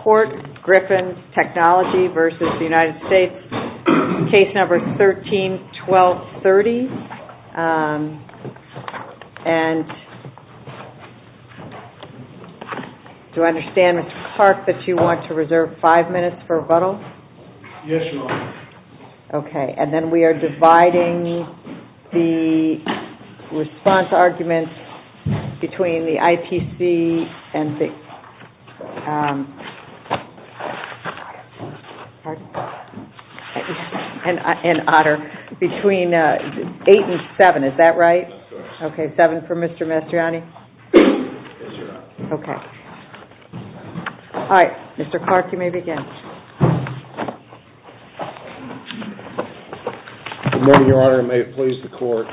Court, Griffin Technology versus the United States, case number 13-1230. And do I understand, Mr. Clark, that you want to reserve 5 minutes for rebuttal? Yes, Your Honor. Okay, and then we are dividing the response arguments between the IPC and the and Otter between 8 and 7. Is that right? That's correct. Okay, 7 for Mr. Mastriani. Yes, Your Honor. Okay. All right, Mr. Clark, you may begin. Good morning, Your Honor, and may it please the Court.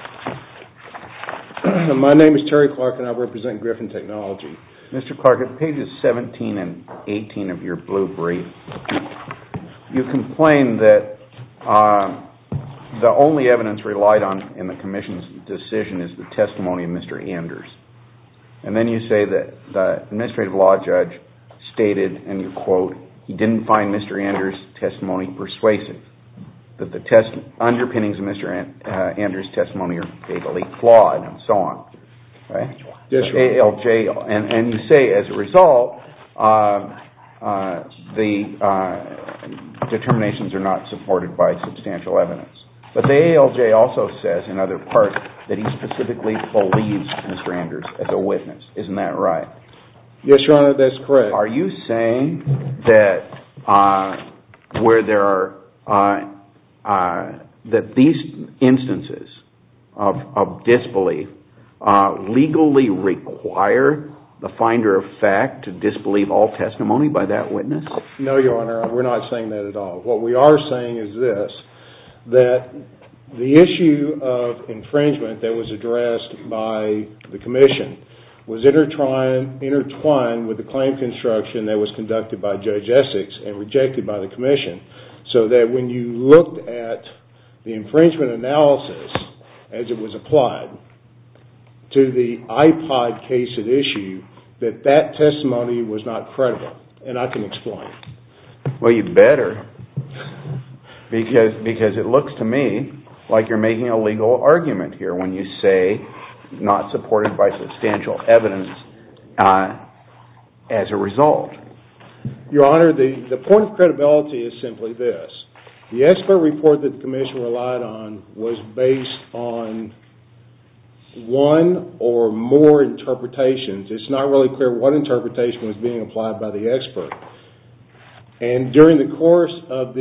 My name is Terry Clark, and I represent Griffin Technology. Mr. Clark, at pages 17 and 18 of your blue brief, you complain that the only evidence relied on in the Commission's decision is the testimony of Mr. Anders. And then you say that the administrative law judge stated, and you quote, he didn't find Mr. Anders' testimony persuasive, that the underpinnings of Mr. Anders' testimony are fatally flawed, and so on. Right? Yes, Your Honor. ALJ, and you say, as a result, the determinations are not supported by substantial evidence. But the ALJ also says, in other parts, that he specifically believes Mr. Anders as a witness. Isn't that right? Yes, Your Honor, that's correct. Are you saying that where there are that these instances of disbelief legally require the finder of fact to disbelieve all testimony by that witness? No, Your Honor, we're not saying that at all. What we are saying is this, that the issue of infringement that was addressed by the Commission was intertwined with the claim construction that was conducted by Judge Essex and rejected by the Commission, so that when you looked at the infringement analysis as it was applied to the iPod case at issue, that testimony was not credible. And I can explain. Well, you better, because it looks to me like you're making a legal argument here when you say not supported by substantial evidence as a result. Your Honor, the point of credibility is simply this. The expert report that the Commission relied on was based on one or more interpretations. It's not really clear what interpretation was being applied by the expert. And during the course of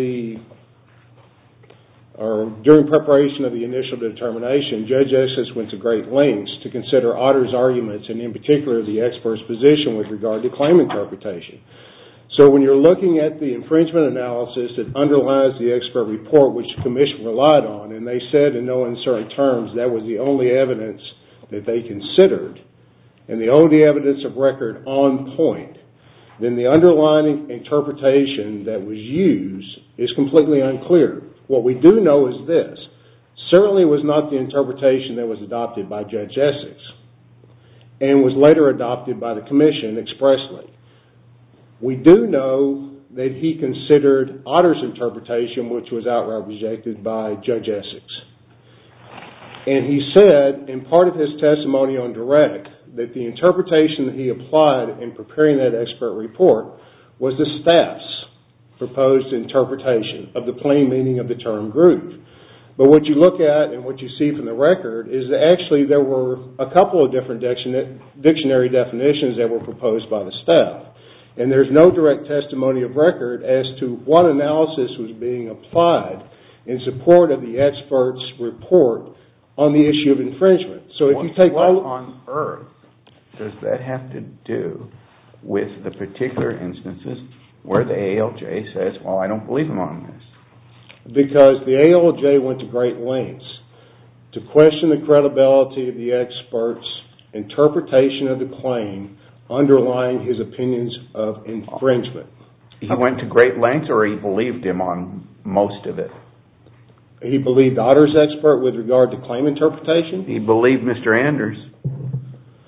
during preparation of the initial determination, Judge Essex went to great lengths to consider Otter's arguments, and in particular the expert's position with regard to claim interpretation. So when you're looking at the infringement analysis that underlies the expert report which the Commission relied on, and they said in no uncertain terms that was the only evidence that they considered, and the only evidence of record on point, then the underlying interpretation that was used is completely unclear. What we do know is this. Certainly was not the interpretation that was adopted by Judge Essex and was later adopted by the Commission expressly. We do know that he considered Otter's interpretation, which was outright rejected by Judge Essex. And he said, in part of his testimony on direct, that the interpretation that he applied in preparing that expert report was the staff's proposed interpretation of the plain meaning of the term group. But what you look at and what you see from the record is that actually there were a couple of different dictionary definitions that were proposed by the staff. And there's no direct testimony of record as to what analysis was being applied in support of the expert's report on the issue of infringement. So if you take what on earth does that have to do with the particular instances where the ALJ says, well, I don't believe him on this? Because the ALJ went to great lengths to question the credibility of the expert's interpretation of the claim underlying his opinions of infringement. He went to great lengths, or he believed him on most of it? He believed Otter's expert with regard to claim interpretation? He believed Mr. Anders.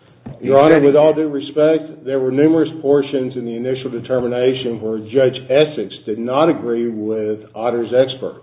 Your Honor, with all due respect, there were numerous portions in the initial determination where Judge Essex did not agree with Otter's expert.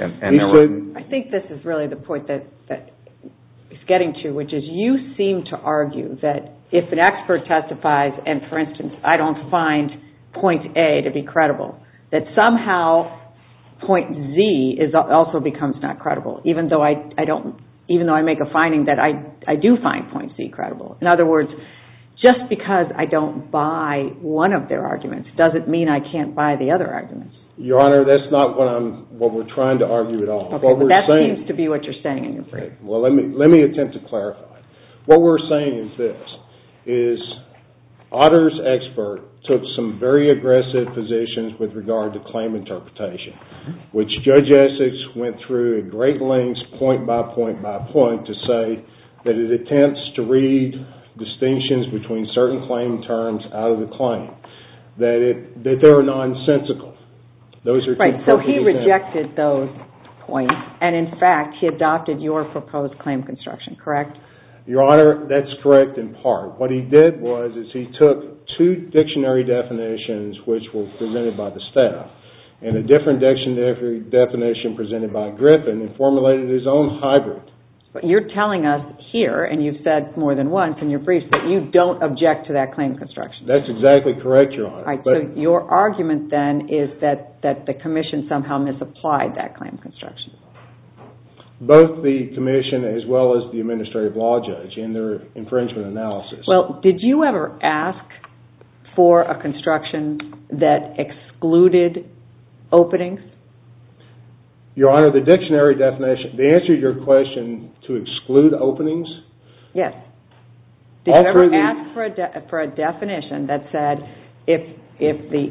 I think this is really the point that he's getting to, which is you seem to argue that if an expert testifies and, for instance, I don't find point A to be credible, that somehow point Z also becomes not credible, even though I make a finding that I do find point Z credible. In other words, just because I don't buy one of their arguments doesn't mean I can't buy the other arguments. Your Honor, that's not what we're trying to argue at all. Okay, but that seems to be what you're saying in your brief. Well, let me attempt to clarify. What we're saying is this, is Otter's expert took some very aggressive positions with regard to claim interpretation, which Judge Essex went through at great lengths, point by point by point, to say that it attempts to read distinctions between certain claim terms out of the claim, that they are nonsensical. Those are right, so he rejected those points, and in fact, he adopted your proposed claim construction, correct? Your Honor, that's correct in part. What he did was he took two dictionary definitions which were presented by the staff and a different dictionary definition presented by Griffin and formulated his own hybrid. But you're telling us here, and you've said more than once in your briefs, that you don't object to that claim construction. That's exactly correct, Your Honor. Right, so your argument then is that the Commission somehow misapplied that claim construction. Both the Commission as well as the Administrative Law Judge in their infringement analysis. Well, did you ever ask for a construction that excluded openings? Your Honor, the dictionary definition, the answer to your question, to exclude openings? Yes. Did you ever ask for a definition that said if the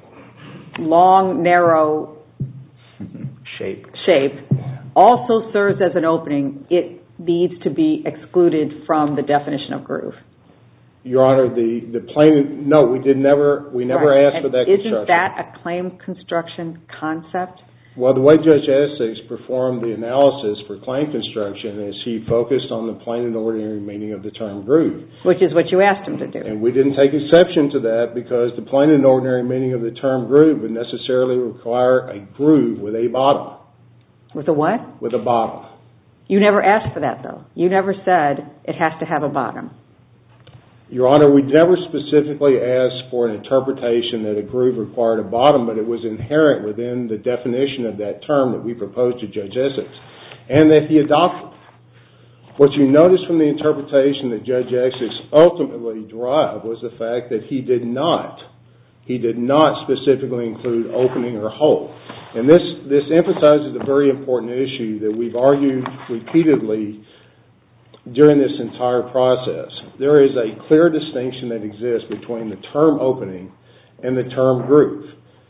long, narrow shape also serves as an opening, it needs to be excluded from the definition of groove? Your Honor, no, we never asked for that construction. Isn't that a claim construction concept? Well, the way Judge Essex performed the analysis for claim construction is he focused on the plain and ordinary meaning of the term groove. Which is what you asked him to do. And we didn't take exception to that because the plain and ordinary meaning of the term groove would necessarily require a groove with a bottom. With a what? With a bottom. You never asked for that, though. You never said it has to have a bottom. Your Honor, we never specifically asked for an interpretation that a groove required a bottom, but it was inherent within the definition of that term that we proposed to Judge Essex, and that he adopted. What you notice from the interpretation that Judge Essex ultimately derived was the fact that he did not specifically include opening or hole. And this emphasizes a very important issue that we've argued repeatedly during this entire process. There is a clear distinction that exists between the term opening and the term groove.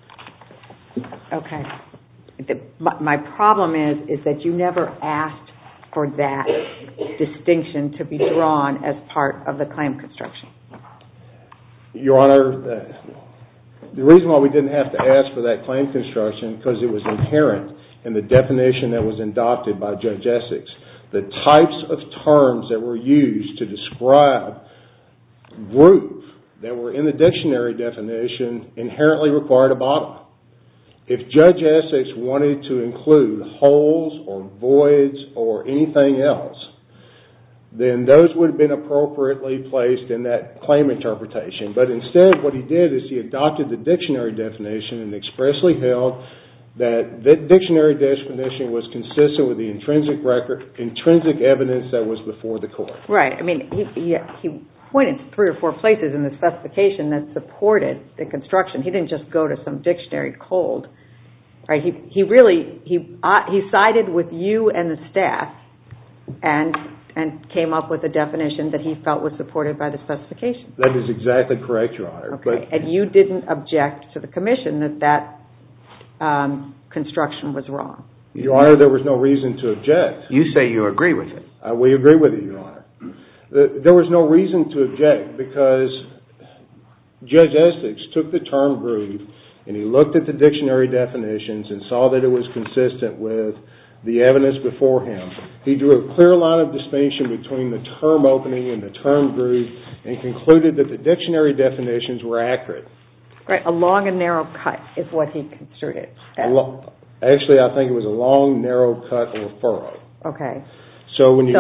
Okay. My problem is that you never asked for that distinction to be drawn as part of the claim construction. Your Honor, the reason why we didn't have to ask for that claim construction because it was inherent in the definition that was adopted by Judge Essex. The types of terms that were used to describe groove that were in the dictionary definition inherently required a bottom. If Judge Essex wanted to include holes or voids or anything else, then those would have been appropriately placed in that claim interpretation. But instead what he did is he adopted the dictionary definition and expressly held that dictionary definition was consistent with the intrinsic evidence that was before the court. Right. I mean, he pointed to 3 or 4 places in the specification that supported the construction. He didn't just go to some dictionary cold. Right. He sided with you and the staff and came up with a definition that he felt was supported by the specification. That is exactly correct, Your Honor. Okay. And you didn't object to the commission that construction was wrong. Your Honor, there was no reason to object. You say you agree with it. We agree with it, Your Honor. There was no reason to object because Judge Essex took the term groove and he looked at the dictionary definitions and saw that it was consistent with the evidence before him. He drew a clear line of distinction between the term opening and the term groove and concluded that the dictionary definitions were accurate. Right, a long and narrow cut is what he construed it as. Actually, I think it was a long, narrow cut or furrow. Okay. So when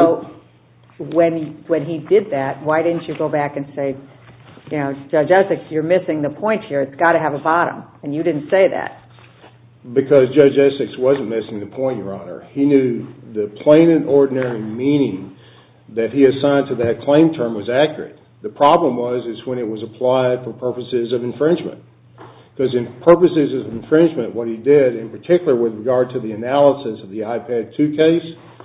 he did that, why didn't you go back and say, Judge Essex, you're missing the point here. It's got to have a bottom. And you didn't say that. Because Judge Essex wasn't missing the point, Your Honor. He knew the plain and ordinary meaning that he assigned to that claim term was accurate. The problem was when it was applied for purposes of infringement. Because in purposes of infringement, what he did, in particular with regard to the analysis of the iPad 2 case,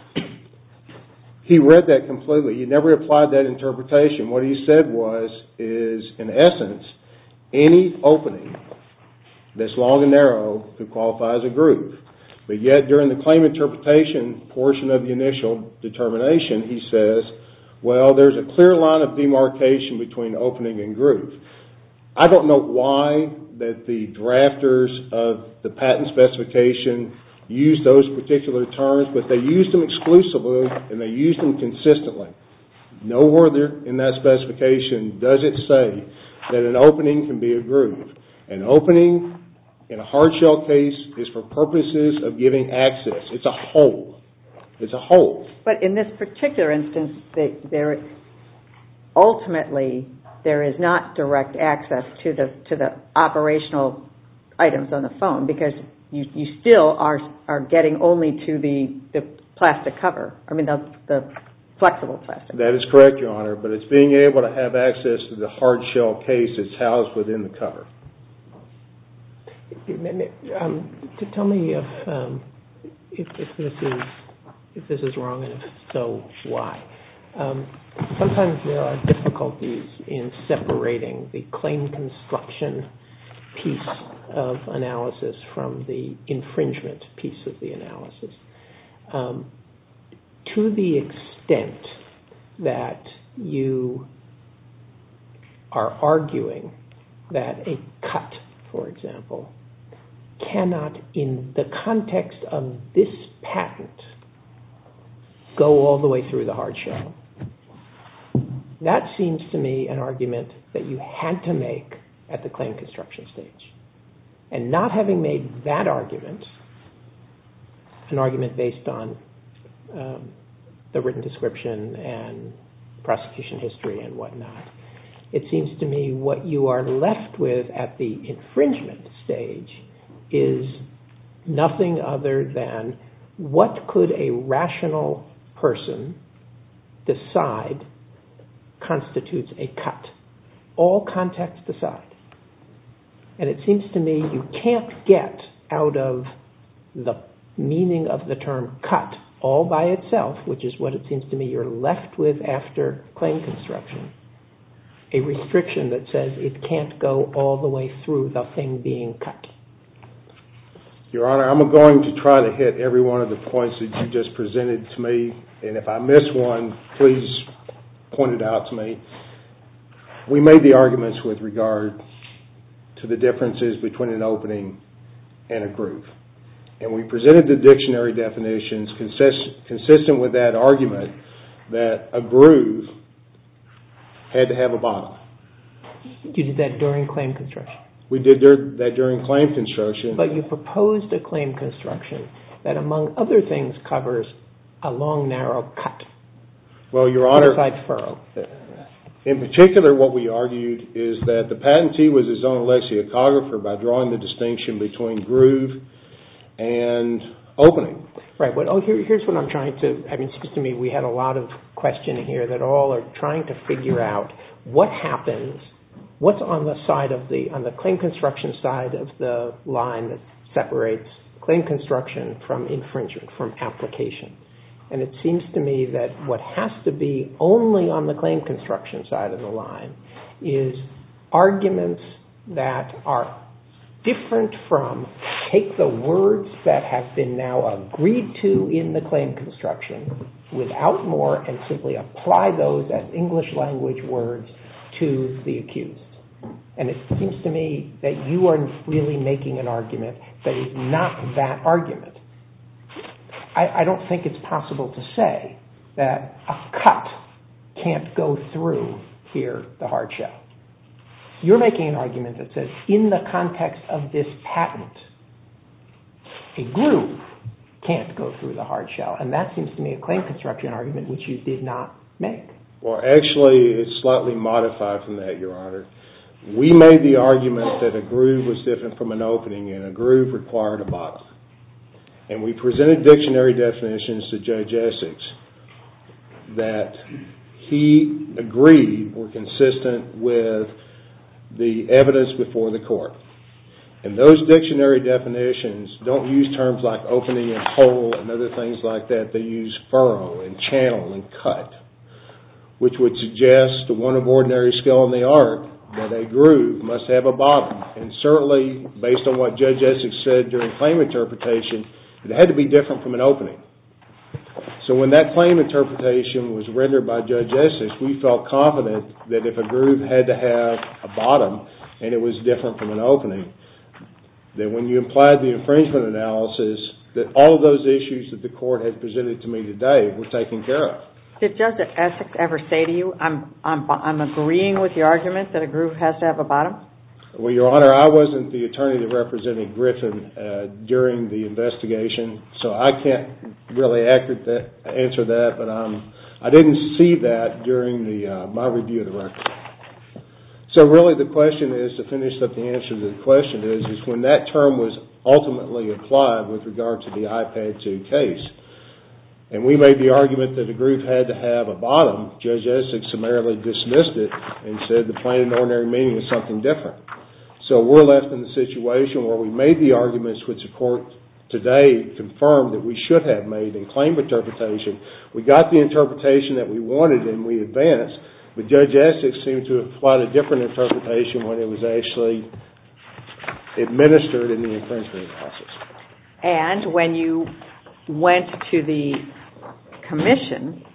he read that completely. He never applied that interpretation. What he said is, in essence, any opening that's long and narrow could qualify as a groove. But yet, during the claim interpretation portion of the initial determination, he says, well, there's a clear line of demarcation between opening and groove. I don't know why that the drafters of the patent specification used those particular terms, but they used them exclusively and they used them consistently. Nowhere in that specification does it say that an opening can be a groove. An opening in a hard shell case is for purposes of giving access. It's a hole. It's a hole. But in this particular instance, ultimately there is not direct access to the operational items on the phone because you still are getting only to the plastic cover. I mean the flexible plastic. That is correct, Your Honor, but it's being able to have access to the hard shell case that's housed within the cover. To tell me if this is wrong, and if so, why? Sometimes there are difficulties in separating the claim construction piece of analysis from the infringement piece of the analysis. To the extent that you are arguing that a cut, for example, cannot, in the context of this patent, go all the way through the hard shell. That seems to me an argument that you had to make at the claim construction stage. And not having made that argument, an argument based on the written description and prosecution history and whatnot, it seems to me what you are left with at the infringement stage is nothing other than what could a rational person decide constitutes a cut, all context aside. And it seems to me you can't get out of the meaning of the term cut all by itself, which is what it seems to me you're left with after claim construction, a restriction that says it can't go all the way through the thing being cut. Your Honor, I'm going to try to hit every one of the points that you just presented to me, and if I miss one, please point it out to me. We made the arguments with regard to the differences between an opening and a groove. And we presented the dictionary definitions consistent with that argument that a groove had to have a bottom. You did that during claim construction? We did that during claim construction. But you proposed a claim construction that, among other things, covers a long, narrow cut. Well, Your Honor, furrow. In particular, what we argued is that the patentee was his own lexicographer by drawing the distinction between groove and opening. Right. Well, here's what I'm trying to... I mean, it seems to me we had a lot of questioning here that all are trying to figure out what happens, what's on the side of on the claim construction side of the line that separates claim construction from infringement, from application. And it seems to me that what has to be only on the claim construction side of the line is arguments that are different from, take the words that have been now agreed to in the claim construction without more and simply apply those as English language words to the accused. And it seems to me that you are really making an argument that is not that argument. I don't think it's possible to say that a cut can't go through here, the hard shell. You're making an argument that says, in the context of this patent, a groove can't go through the hard shell. And that seems to me a claim construction argument which you did not make. Well, actually, it's slightly modified from that, Your Honor. We made the argument that a groove was different from an opening, and a groove required a bottom. And we presented dictionary definitions to Judge Essex that he agreed were consistent with the evidence before the court. And those dictionary definitions don't use terms like opening and hole and other things like that. They use furrow and channel and cut, which would suggest to one of ordinary skill in the art that a groove must have a bottom. And certainly, based on what Judge Essex said during claim interpretation, it had to be different from an opening. So when that claim interpretation was rendered by Judge Essex, we felt confident that if a groove had to have a bottom and it was different from an opening, that when you applied the infringement analysis, that all of those issues that the court had presented to me today were taken care of. Did Judge Essex ever say to you, I'm agreeing with your argument that a groove has to have a bottom? Well, Your Honor, I wasn't the attorney that represented Griffin during the investigation, so I can't really answer that, but I didn't see that during my review of the record. So really the question is, to finish up the answer to the question is when that term was ultimately applied with regard to the iPad 2 case, and we made the argument that a groove had to have a bottom, Judge Essex summarily dismissed it and said the plain and ordinary meaning is something different. So we're left in the situation where we made the arguments which the court today confirmed that we should have made in claim interpretation. We got the interpretation that we wanted and we advanced, but Judge Essex seemed to have applied a different interpretation when it was actually administered in the infringement process. And when you went to the commission,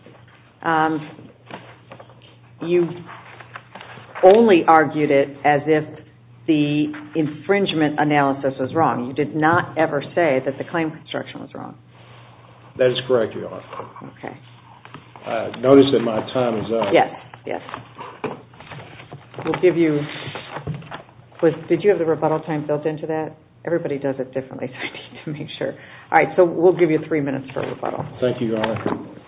you only argued it as if the infringement analysis was wrong. You did not ever say that the claim construction was wrong. That is correct, Your Honor. Okay. Notice that my time is up. Yes. We'll give you... Did you have the rebuttal time built into that? Everybody does it differently, so I need to make sure. All right, so we'll give you 3 minutes for rebuttal. Thank you, Your Honor.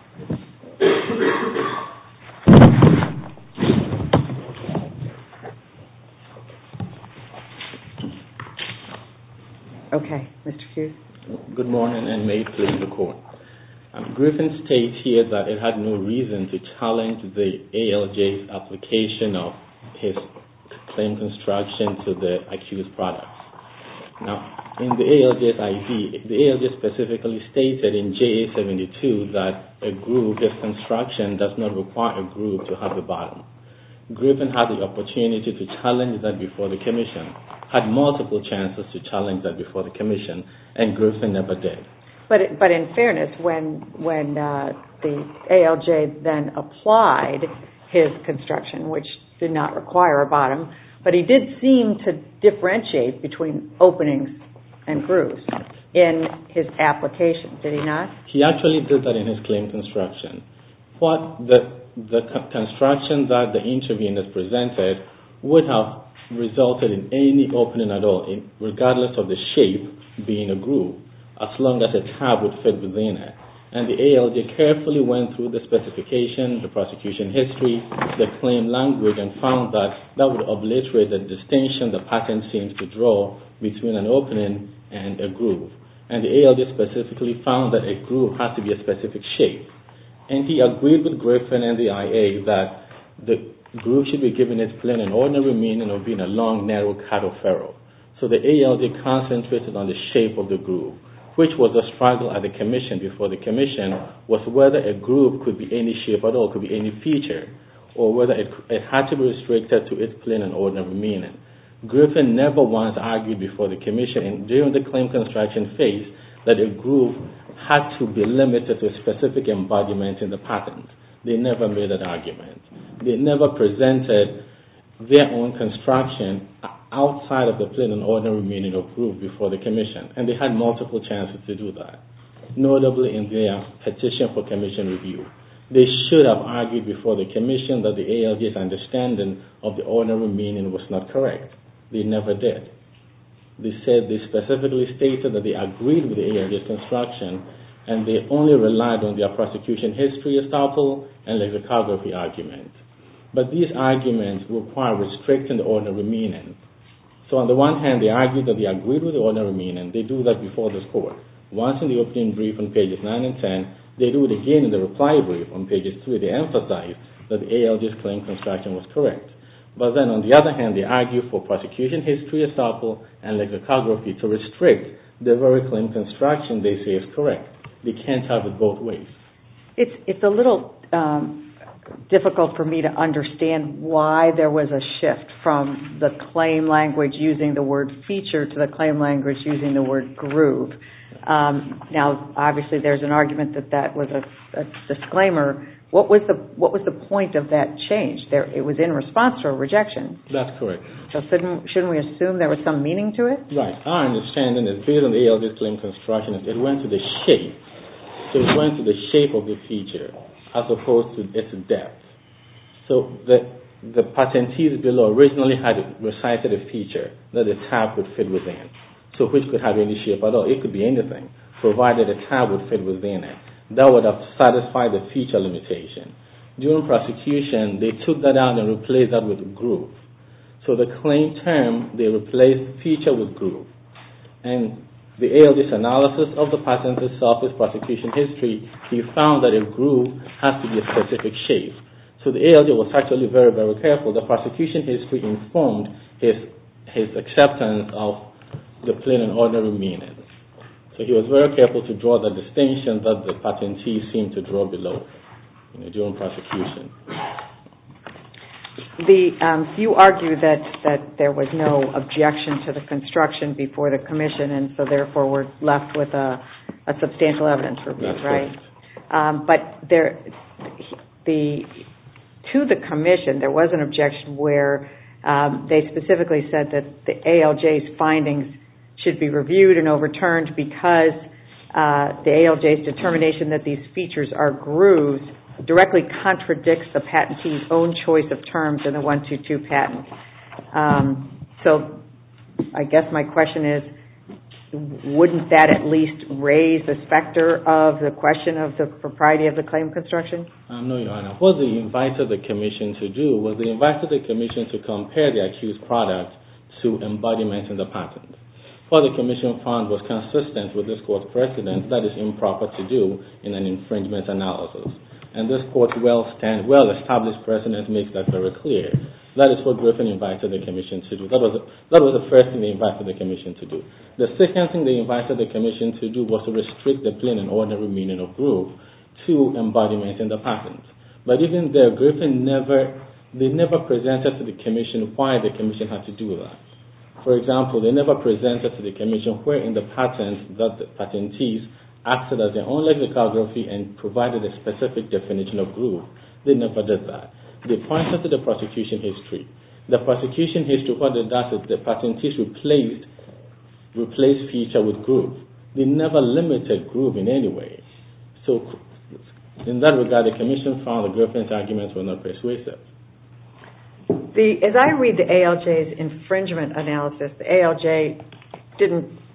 Okay, Mr. Hughes. Good morning, and may it please the Court. Griffin states here that it had no reason to challenge the ALJ's application of his claim construction to the accused products. Now, in the ALJ's ID, the ALJ specifically stated in JA72 that a groove, if construction, does not require a groove to have a bottom. Griffin had the opportunity to challenge that before the commission, had multiple chances to challenge that before the commission, and Griffin never did. But in fairness, when the ALJ then applied his construction, which did not require a bottom, but he did seem to differentiate between openings and grooves in his application, did he not? He actually did that in his claim construction. What the construction that the interveners presented would have resulted in any opening at all, regardless of the shape being a groove, as long as a tab would fit within it. And the ALJ carefully went through the specification, the prosecution history, the claim language, and found that would obliterate the distinction the patent seems to draw between an opening and a groove. And the ALJ specifically found that a groove has to be a specific shape. And he agreed with Griffin and the IA that the groove should be given its plain and ordinary meaning of being a long, narrow cut or furrow. So the ALJ concentrated on the shape of the groove, which was a struggle at the commission before the commission was whether a groove could be any shape at all, could be any feature, or whether it had to be restricted to its plain and ordinary meaning. Griffin never once argued before the commission and during the claim construction phase that a groove had to be limited to a specific embodiment in the patent. They never made that argument. They never presented their own construction outside of the plain and ordinary meaning of groove before the commission, and they had multiple chances to do that. notably in their petition for commission review. They should have argued before the commission that the ALJ's understanding of the ordinary meaning was not correct. They never did. They specifically stated that they agreed with the ALJ's construction, and they only relied on their prosecution history estoppel and lexicography argument. But these arguments require restricting the ordinary meaning. So on the one hand, they argued that they agreed with the ordinary meaning. They do that before this court. Once in the opening brief on pages 9 and 10, they do it again in the reply brief on pages 3. They emphasize that the ALJ's claim construction was correct. But then on the other hand, they argue for prosecution history estoppel and lexicography to restrict the very claim construction they say is correct. They can't have it both ways. It's a little difficult for me to understand why there was a shift from the claim language using the word feature to the claim language using the word groove. Now, obviously, there's an argument that was a disclaimer. What was the point of that change? It was in response to a rejection. That's correct. So shouldn't we assume there was some meaning to it? Right. Our understanding is based on the ALJ's claim construction, it went to the shape. So it went to the shape of the feature as opposed to its depth. So the patentees below originally had recited a feature that a tab would fit within. So which could have any shape at all. It could be anything, provided a tab would fit within it. That would have satisfied the feature limitation. During prosecution, they took that out and replaced that with groove. So the claim term, they replaced feature with groove. And the ALJ's analysis of the patent itself, its prosecution history, he found that a groove has to be a specific shape. So the ALJ was actually very, very careful. The prosecution history informed his acceptance of the plain and ordinary meaning. So he was very careful to draw the distinction that the patentee seemed to draw below during prosecution. You argue that there was no objection to the construction before the commission, and so therefore we're left with a substantial evidence review, right? But to the commission, there was an objection where they specifically said that the ALJ's findings should be reviewed and overturned because the ALJ's determination that these features are grooves directly contradicts the patentee's own choice of terms in the 122 patent. So I guess my question is, wouldn't that at least raise the specter of the question of the propriety of the claim construction? No, Your Honor. What they invited the commission to do was they invited the commission to compare the accused product to embodiment in the patent. What the commission found was consistent with this court's precedent that is improper to do in an infringement analysis. And this court's well-established precedent makes that very clear. That is what Griffin invited the commission to do. That was the first thing they invited the commission to do. The second thing they invited the commission to do was to restrict the plain and ordinary meaning of groove to embodiment in the patent. But even there, Griffin never presented to the commission why the commission had to do that. For example, they never presented to the commission where in the patent that the patentees acted as their own lexicography and provided a specific definition of groove. They never did that. They pointed to the prosecution history. The prosecution history, what it does is the patentees replaced feature with groove. They never limited groove in any way. So in that regard, the commission found that Griffin's arguments were not persuasive. As I read the ALJ's infringement analysis, the ALJ didn't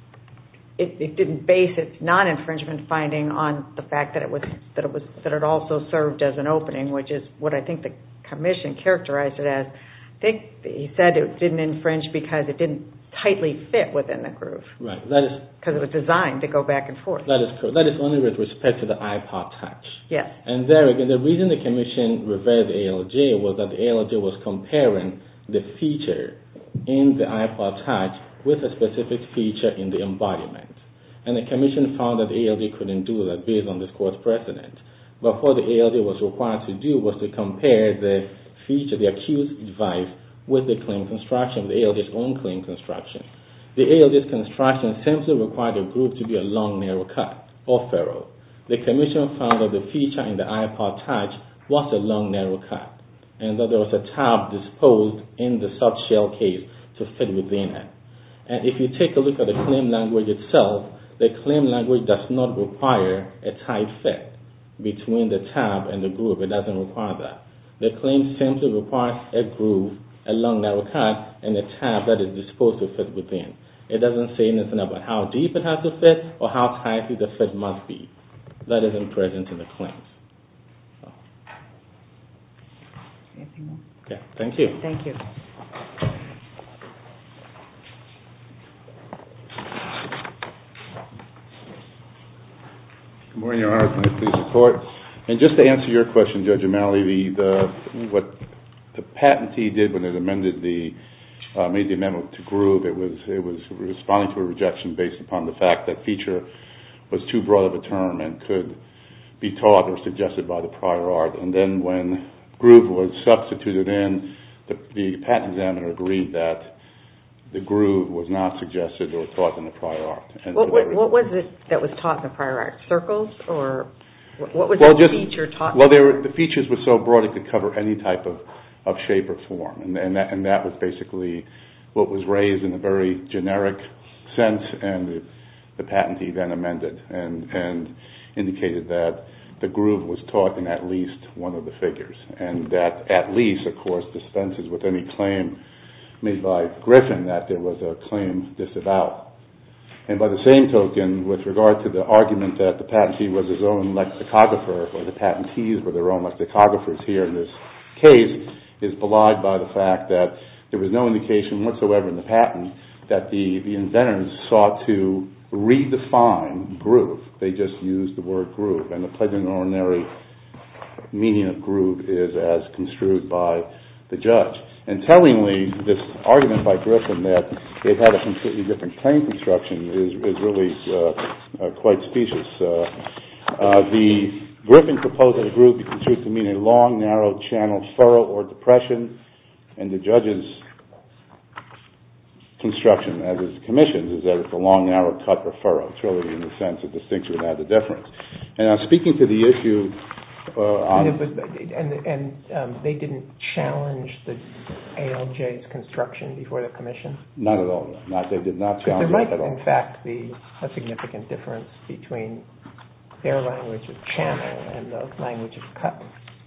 base its non-infringement finding on the fact that it also served as an opening, which is what I think the commission characterized it as. I think he said it didn't infringe because it didn't tightly fit within the groove. Right. Because it was designed to go back and forth. That is correct. That is only with respect to the iPod Touch. Yes. And there again, the reason the commission revered the ALJ was that the ALJ was comparing the feature in the iPod Touch with a specific feature in the embodiment. And the commission found that the ALJ couldn't do that based on this court's precedent. But what the ALJ was required to do was to compare the feature, the accused device, with the claim construction, the ALJ's own claim construction. The ALJ's construction simply required the groove to be a long, narrow cut, or furrow. The commission found that the feature in the iPod Touch was a long, narrow cut, and that there was a tab disposed in the soft shell case to fit within it. And if you take a look at the claim language itself, the claim language does not require a tight fit between the tab and the groove. It doesn't require that. The claim simply requires a groove, a long narrow cut, and a tab that is supposed to fit within. It doesn't say anything about how deep it has to fit or how tightly the fit must be. That isn't present in the claims. Anything more? Okay, thank you. Thank you. Good morning, Your Honor. May it please the Court. And just to answer your question, Judge O'Malley, what the patentee did when it amended made the amendment to groove, it was responding to a rejection based upon the fact that feature was too broad of a term and could be taught or suggested by the prior art. And then when groove was substituted in, the patent examiner agreed that the groove was not suggested or taught in the prior art. And what was it that was taught in the prior art? Circles, or what was the feature taught? Well, the features were so broad it could cover any type of shape or form, and that was basically what was raised in a very generic sense, and the patentee then amended and indicated that the groove was taught in at least one of the figures, and that at least, of course, dispenses with any claim made by Griffin that there was a claim disavowed. And by the same token, with regard to the argument that the patentee was his own lexicographer, or the patentees were their own lexicographers here in this case, is belied by the fact that there was no indication whatsoever in the patent that the inventors sought to redefine groove. They just used the word groove, and the plain and ordinary meaning of groove is as construed by the judge. And tellingly, this argument by Griffin that it had a completely different claim construction is really quite specious. Griffin proposed that a groove be construed to mean a long, narrow channel, furrow, or depression, and the judge's construction, as is the commission's, is that it's a long, narrow cut or furrow. It's really, in a sense, a distinction without a difference. And I'm speaking to the issue they didn't challenge the ALJ's construction before the commission? Not at all. They did not challenge it at all. There might, in fact, be a significant difference between their language of channel and the language of cut.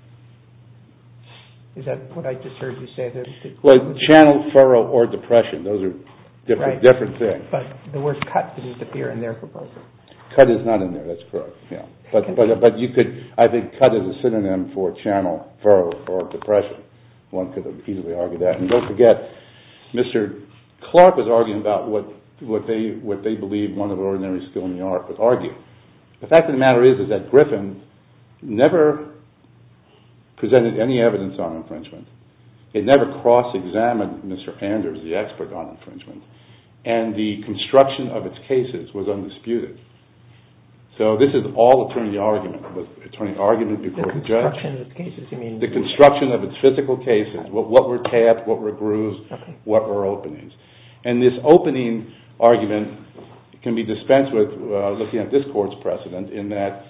Is that what I just heard you say? Well, channel, furrow, or depression, those are different things. But the word cut didn't appear in their proposal. Cut is not in there, that's correct, yeah. But you could, I think cut is a synonym for channel, furrow, or depression. One could easily argue that. And don't forget, Mr. Clark was arguing about what they believe one of ordinary skill in the art would argue. The fact of the matter is that Griffin never presented any evidence on infringement. It never cross-examined Mr. Anders, the expert on infringement. And the construction of its cases was undisputed. So this is all attorney argument. It was attorney argument before the judge. The construction of its cases, you mean? The construction of its physical cases. What were tabs, what were grooves, what were openings. And this opening argument can be dispensed with looking at this court's precedent in that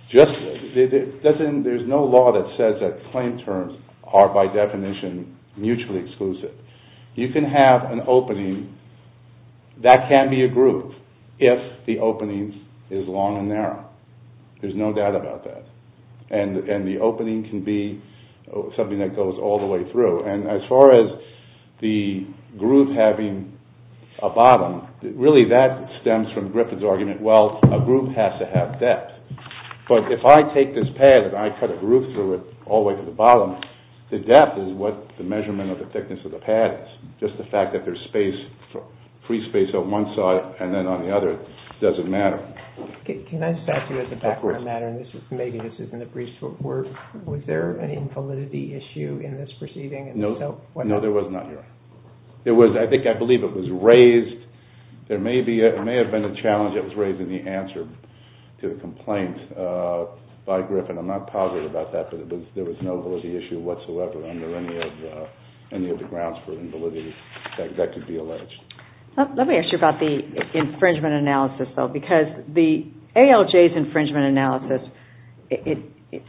there's no law that says that claim terms are by definition mutually exclusive. You can have an opening that can be a groove if the opening is long and narrow. There's no doubt about that. And the opening can be something that goes all the way through. And as far as the groove having a bottom, really that stems from Griffin's argument, well, a groove has to have depth. But if I take this pad and I cut a groove through it all the way to the bottom, the depth is what the measurement of the thickness of the pad is. Just the fact that there's free space on one side and then on the other doesn't matter. Can I just ask you as a background matter, and maybe this isn't a brief word, was there an invalidity issue in this proceeding? And no, there was not, Your Honor. There was, I believe it was raised. It may have been a challenge that was raised in the answer to the complaint by Griffin. I'm not positive about that, but there was no validity issue whatsoever under any of the grounds for invalidity that could be alleged. Let me ask you about the infringement analysis, though, because the ALJ's infringement analysis, it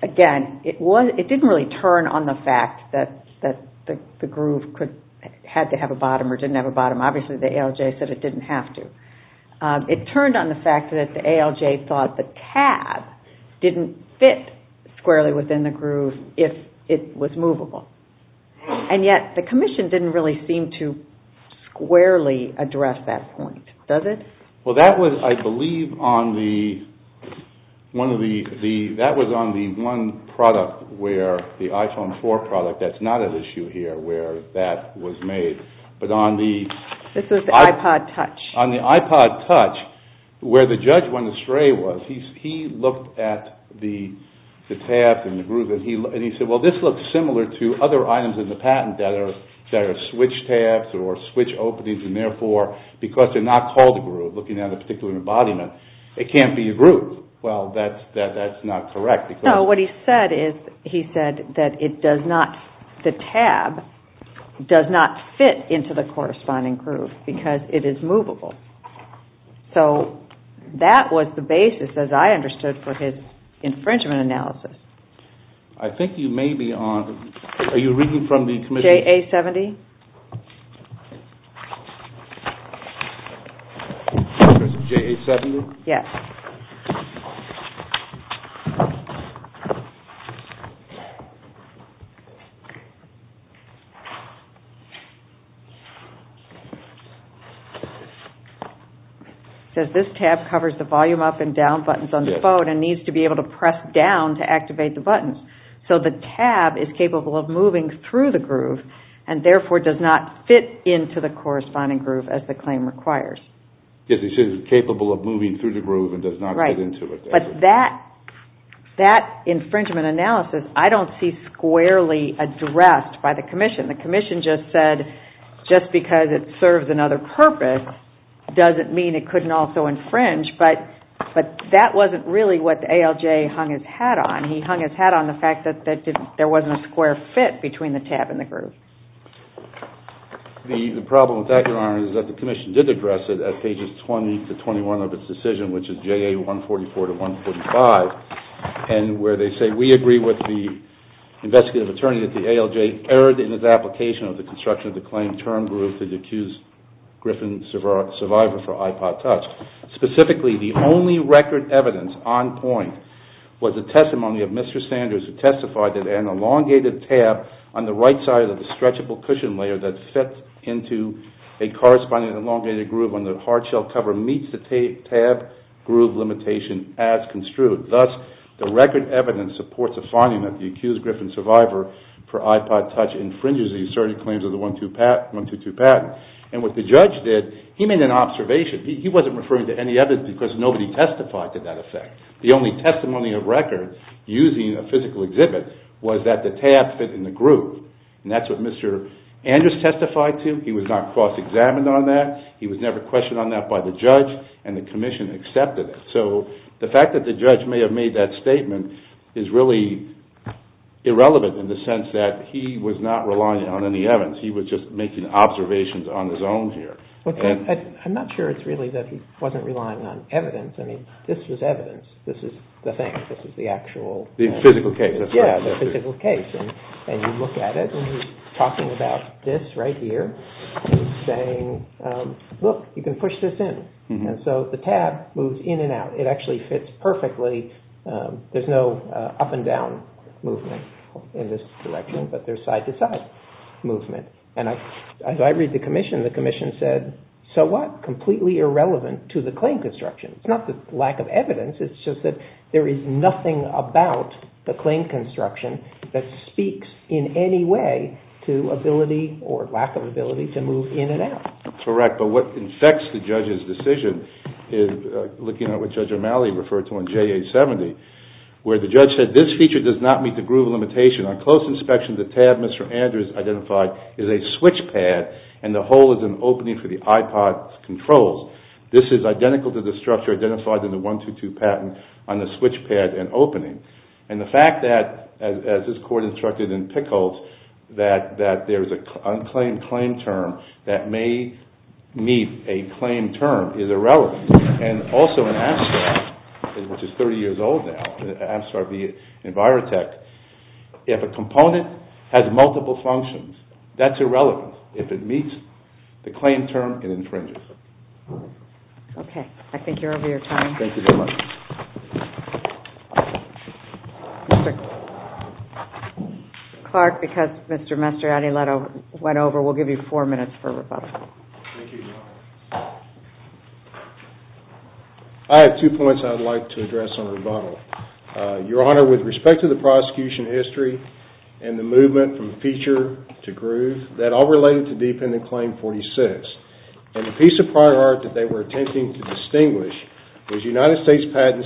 didn't really turn on the fact that the groove had to have a bottom or didn't have a bottom. Obviously, the ALJ said it didn't have to. it turned on the fact that the ALJ thought the tab didn't fit squarely within the groove if it was movable. And yet the Commission didn't really seem to squarely address that point, does it? Well, that was, I believe, on the one product where the iPhone 4 product, that's not at issue here, where that was made. But on this was the iPod Touch. On the iPod Touch, where the judge went astray was, he looked at the tabs and the groove, and he said, well, this looks similar to other items in the patent that are switch tabs or switch openings, and therefore, because they're not called a groove, looking at a particular embodiment, it can't be a groove. Well, that's not correct. Because no, what he said is, he said that the tab does not fit into the corresponding groove because it is movable. So that was the basis, as I understood, for his infringement analysis. I think you may be on, are you reading from the Commission? JA 70? JA 70? Yes. Says this tab covers the volume up and down buttons on the phone and needs to be able to press down to activate the buttons. So the tab is capable of moving through the groove and therefore does not fit into the corresponding groove as the claim requires. Yes, he says it's capable of moving through the groove and does not fit into it. But that infringement analysis I don't see squarely addressed by the Commission. The Commission just said just because it serves another purpose doesn't mean it couldn't also infringe, but that wasn't really what the ALJ hung his hat on. He hung his hat on the fact that there wasn't a square fit between the tab and the groove. The problem with that, Your Honor, is that the Commission did address it at pages 20 to 21 of its decision, which is JA 144 to 145, and where they say, we agree with the investigative attorney that the ALJ erred in its application of the construction of the claim term groove to the accused Griffin survivor for iPod Touch. Specifically, the only record evidence on point was the testimony of Mr. Sanders, who testified that an elongated tab on the right side of the stretchable cushion layer that fits into a corresponding elongated groove on the hard shell cover meets the tab groove limitation as construed. Thus, the record evidence supports a finding that the accused Griffin survivor for iPod Touch infringes the asserted claims of the 122 patent. And what the judge did, he made an observation. He wasn't referring to any evidence because nobody testified to that effect. The only testimony of record using a physical exhibit was that the tab fit in the groove. And that's what Mr. Andrews testified to. He was not cross-examined on that. He was never questioned on that by the judge, and the Commission accepted it. So the fact that the judge may have made that statement is really irrelevant in the sense that he was not relying on any evidence. He was just making observations on his own here. I'm not sure it's really that he wasn't relying on evidence. I mean, this was evidence. This is the thing. This is the actual... The physical case. That's right. Yeah, the physical case. And you look at it, and he's talking about this right here. He's saying, look, you can push this in. Mm-hmm. And so the tab moves in and out. It actually fits perfectly. There's no up and down movement in this direction, but there's side-to-side movement. And as I read the Commission said, so what? Completely irrelevant to the claim construction. It's not the lack of evidence, it's just that there is nothing about the claim construction that speaks in any way to ability or lack of ability to move in and out. Correct, but what infects the judge's decision is, looking at what Judge O'Malley referred to in JA 70, where the judge said this feature does not meet the groove limitation. On close inspection, the tab Mr. Andrews identified is a switch pad, and the hole is an opening for the iPod controls. This is identical to the structure identified in the 122 patent on the switch pad and opening. And the fact that, as this court instructed in Pickholz, that there's an unclaimed claim term that may meet a claim term is irrelevant. And also in abstract, which is 30 years old now, Abstract v. Envirotech, if a component has multiple functions, that's irrelevant. If it meets the claim term, it infringes. Okay. Okay, I think you're over your time. Thank you very much. Mr. Clark, because Mr. Mastriani went over, we'll give you 4 minutes for rebuttal. Thank you, Your Honor. I have 2 points I'd like to address on rebuttal. Your Honor, with respect to the prosecution history and the movement from feature to groove, that all related to Dependent Claim 46. And the piece of prior art that they were attempting to distinguish was United States Patent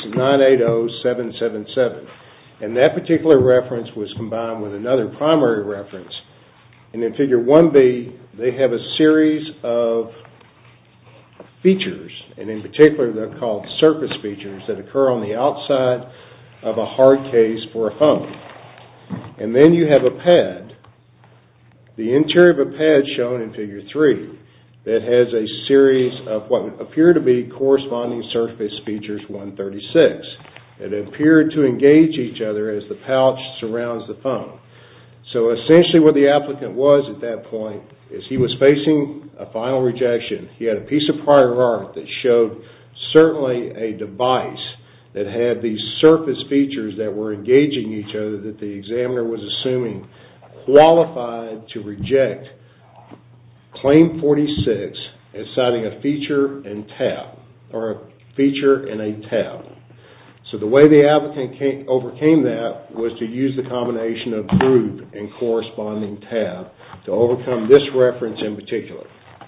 6980777. And that particular reference was combined with another primary reference. And in Figure 1B, they have a series of features, and in particular they're called surface features, that occur on the outside of a hard case for a phone. And then you have a pad, the interior of a pad shown in Figure 3, that has a series of what would appear to be corresponding surface features 136 that appear to engage each other as the pouch surrounds the phone. So essentially what the applicant was at that point is he was facing a final rejection. He had a piece of prior art that showed certainly a device that had these surface features that were engaging each other that the examiner was assuming qualified to reject Claim 46 as citing a feature and tab, or a feature and a tab. So the way the applicant overcame that was to use the combination of groove and corresponding tab to overcome this reference in particular.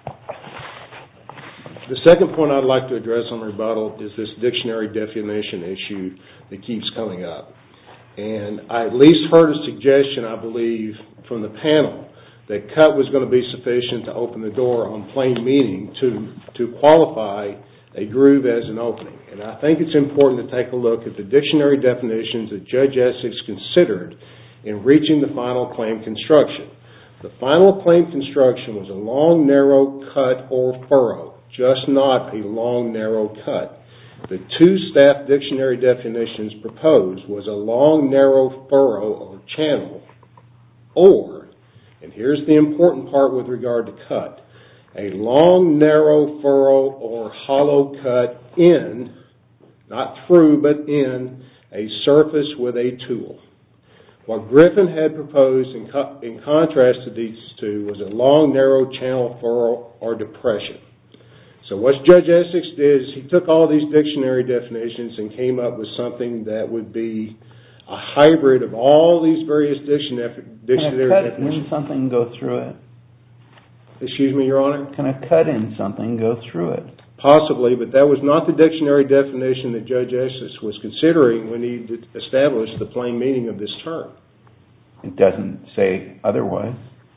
The second point I'd like to address on rebuttal is this dictionary definition issue that keeps coming up. And I at least heard a suggestion, I believe, from the panel that cut was going to be sufficient to open the door on plain meaning to qualify a groove as an opening. And I think it's important to take a look at the dictionary definitions that Judge Essex considered in reaching the final claim construction. The final claim construction was a long, narrow cut or furrow, just not a long, narrow cut. The two staff dictionary definitions proposed was a long, narrow furrow or channel, or, and here's the important part with regard to cut, a long, narrow furrow or hollow cut in, not through, but in, a surface with a tool. What Griffin had proposed in contrast to these two was a long, narrow channel furrow or depression. So what Judge Essex did is he took all these dictionary definitions and came up with something that would be a hybrid of all these various dictionary definitions. Can a cut in something go through it? Excuse me, Your Honor? Can a cut in something go through it? Possibly, but that was not the dictionary definition that Judge Essex was considering when he established the plain meaning of this term. It doesn't say otherwise.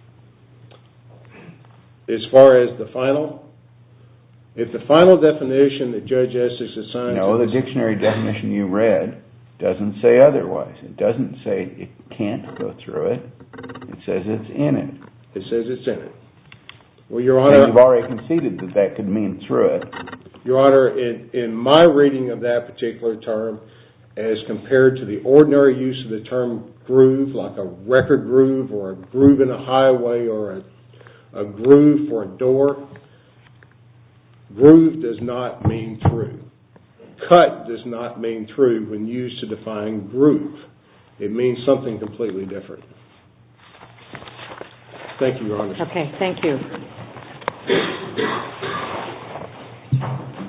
As far as the final? If the final definition that Judge Essex assigned... No, the dictionary definition you read doesn't say otherwise. It doesn't say it can't go through it. It says it's in it. It says it's in it. Well, Your Honor... And you've already conceded that that could mean through it. Your Honor, in my reading of that particular term, as compared to the ordinary use of the term groove, like a record groove or a groove in a highway or a groove for a door, groove does not mean through. Cut does not mean through when used to define groove. It means something completely different. Thank you, Your Honor. Okay, thank you.